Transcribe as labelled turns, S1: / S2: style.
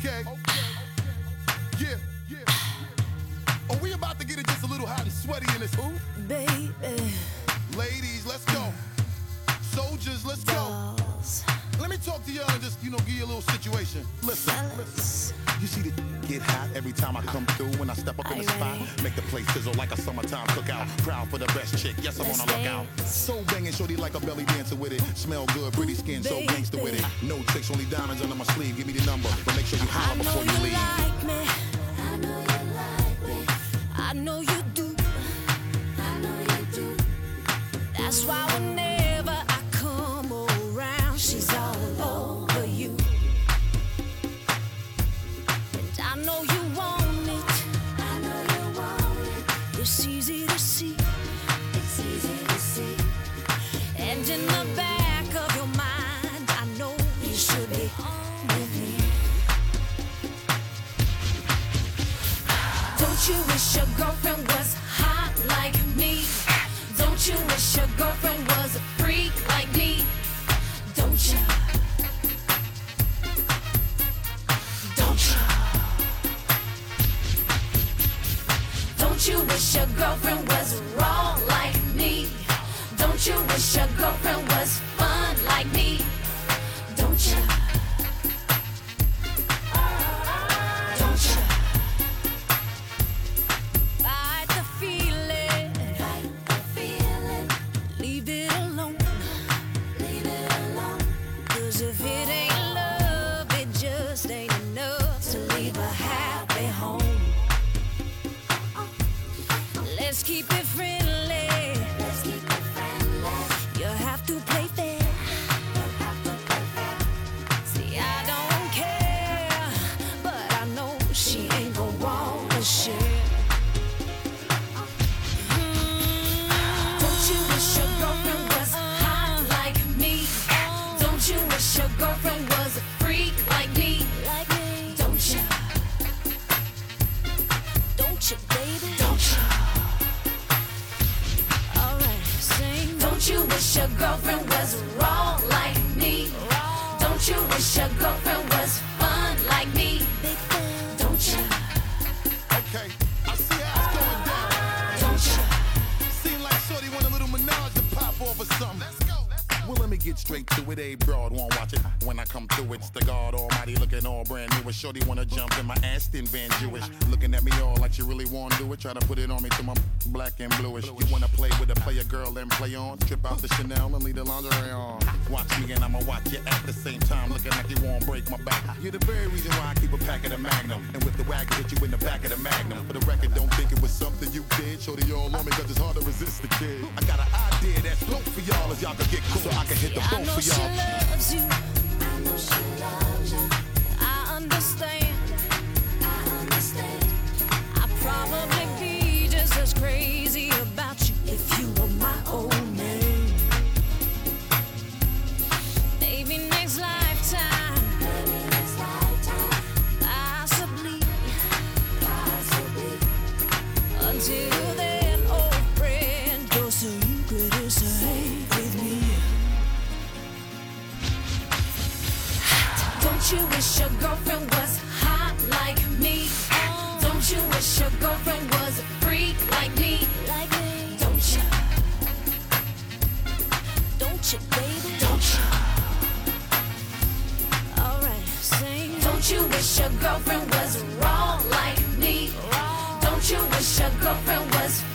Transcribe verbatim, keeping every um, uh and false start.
S1: Okay. Yeah. Yeah. Are we about to get it just a little hot and sweaty in this hoop?
S2: Baby.
S1: Ladies, let's go. Soldiers, let's go. Let me talk to y'all and just, you know, give you a little situation. Listen, listen. You see the get hot every time I come through. When I step up in the spot, make the place sizzle like a summertime cookout. Proud for the best chick, yes, I'm on a lookout. So banging, shorty like a belly dancer with it. Smell good, pretty skin, so gangster with it. No tricks, only diamonds under my sleeve. Give me the number, but make sure you holler before you leave.
S2: Like me. I know you like me. I know you do. I know you do. That's why whenever I come around, she's all over you. And I know you want it. I know you want it. It's easy to see. It's easy to see. And in the back of your mind, I know you should be on with me. Don't you wish your girlfriend was hot like me? Don't you wish your girlfriend was a freak like me? Don't you? Don't you? Don't you wish your girlfriend was raw like me? Don't you wish your girlfriend was fun like me? Don't you? Don't you? Fight the feeling. Fight the feeling. Leave it alone. Leave it alone. 'Cause if it ain't love, it just ain't enough to leave a happy home. Let's keep it friendly. Let's keep it friendly. You have to play fair. You have to play fair. See, I don't care, but I know she ain't gon' wanna share. Don't you wish your girlfriend was hot like me? Don't you wish your girlfriend was a freak like me? Like me. Don't you? Don't you, baby? Don't you? Alright, sing. Don't you wish your girlfriend was raw like me? Don't you wish your girlfriend was fun like me? Don't you?
S1: Okay, I see how it's going down.
S2: Don't you?
S1: Seem like shorty want a little menage to pop off or something. Let's go. Well, let me get straight to it. A broad won't watch it. When I come through, it's the God Almighty looking all brand new. A shorty wanna jump in my Aston Van Jewish, looking at me all like she really wanna do it. Try to put it on me till my black and bluish. You wanna play with a player girl and play on? Trip out the Chanel and leave the lingerie on. Watch me and I'ma watch you at the same time, looking like you won't break my back. You're the very reason why I keep a pack of the Magnum, and with the wagon hit you in the back of the Magnum. For the record, don't think it was something you did. Shorty all on me 'cause it's hard to resist the kid. I got an idea that's dope for y'all if y'all could get cool, so I can hit the
S2: I
S1: boat
S2: know
S1: for
S2: she
S1: y'all.
S2: loves you. I know she loves you. I understand. I understand. I'd probably be just as crazy about you if you were my old man. Maybe next lifetime. Maybe next lifetime. Possibly. Possibly. Until then, old friend, you're so you could say with me. Don't you wish your girlfriend was hot like me? Don't you wish your girlfriend was a freak like me? Like me. Don't you? Don't you, baby? Don't you? Alright, sing. Don't you wish your girlfriend was raw like me? Don't you wish your girlfriend was